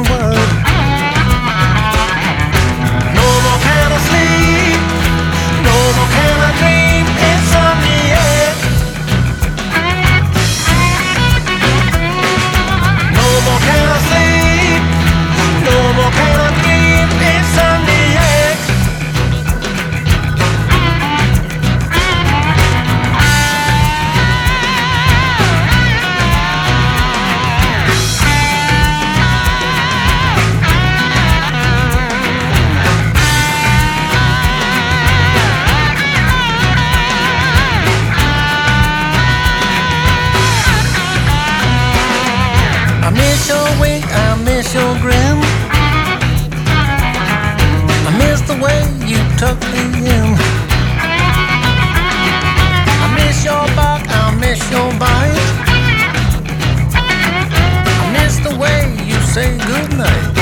wide. No more can I sleep, no more can I dream, insomnia. No more can I sleep, no more can I dream, insomnia. I miss your wink, I miss your grin, I miss the way you tuck me in. I miss your bark, I miss your bite, I miss the way you say goodnight.